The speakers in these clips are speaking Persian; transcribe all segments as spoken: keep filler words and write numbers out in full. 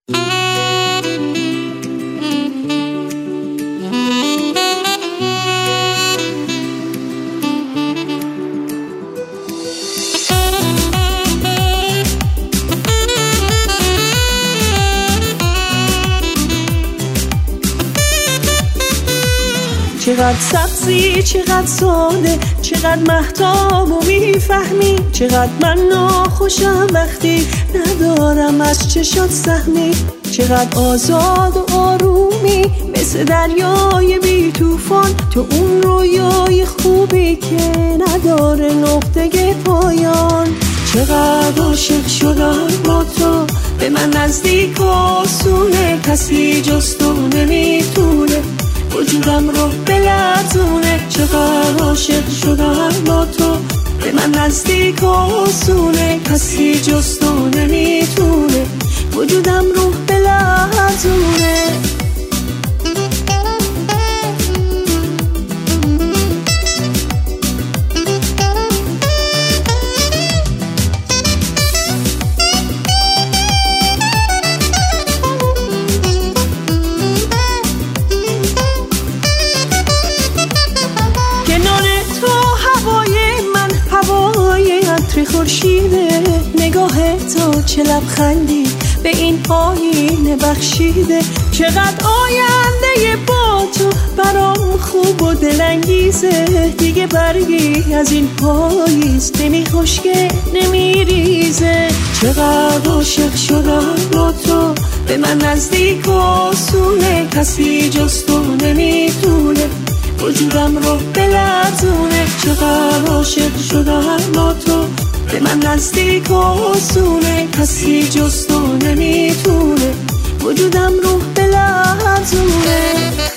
چقدر سبزی، چقدر ساده، چقدر مهتاب و میفهمی، چقدر من ناخوشم وقتی ندارم از چشات سهمی، چقدر آزاد و آرومی مثل دریای بی توفان، تو اون رویای خوبی که نداره نقطه پایان. چقدر عاشق شدم با تو، به من نزدیک و آسونه، کسی جز تو نمیتونه وجودم رو بلرزونه. چقدر عاشق شدم با تو، به من نزدیک و آسونه، کسی جز تو نمیتونه وجودم رو بلرزونه. خورشیده نگاه تو چه لبخندی به این آینه بخشیده، چقدر آینده با تو برام خوب و دلانگیزه، دیگه برگی از این پاییز نمی خشکه نمی ریزه. چقدر عاشق شدم با تو، به من نزدیک و آسونه، کسی جز تو نمیتونه وجودم رو بلرزونه. چقدر عاشق شدم با تو، به من نزدیک و آسونه، کسی جز تو نمیتونه وجودم رو بلرزونه.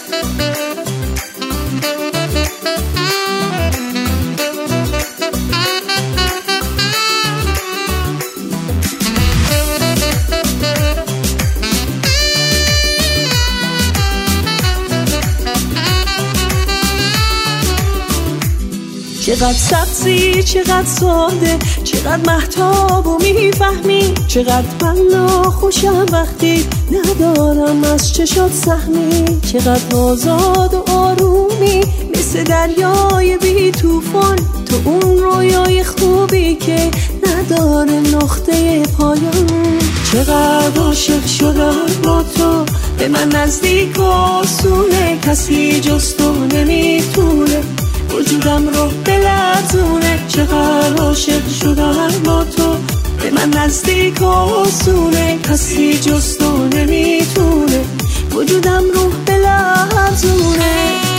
چقدر سبزی، چقدر ساده، چقدر مهتاب و میفهمی، چقدر من ناخوشم وقتی ندارم از چشات سهمی، چقدر آزاد و آرومی مثل دریای بی توفان، تو اون رویای خوبی که نداره نقطه پایان. چقدر عاشق شدم با تو، به من نزدیک و آسونه، کسی جز تو نمیتونه وجودم رو بلرزونه. چقدر عاشق شدم با تو، به من نزدیک و آسونه، کسی جز تو نمیتونه وجودم رو بلرزونه.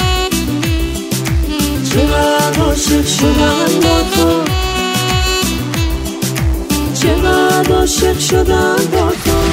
چقدر عاشق شدم با تو، چقدر عاشق شدم با تو.